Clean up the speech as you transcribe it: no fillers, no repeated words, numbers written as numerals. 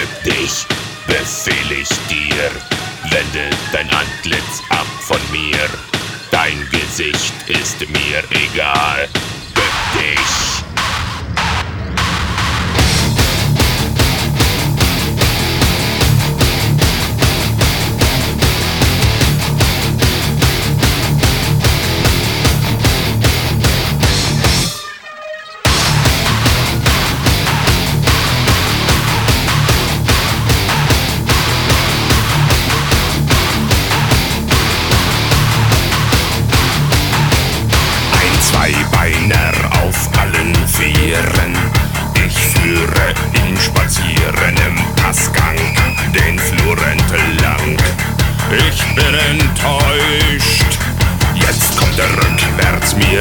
Bück dich, befehl ich dir, wende dein Antlitz ab von mir. Dein Gesicht ist mir egal, bück dich. Zweibeiner auf allen Vieren, ich führe ihn spazieren im Passgang den Flur entlang. Ich bin enttäuscht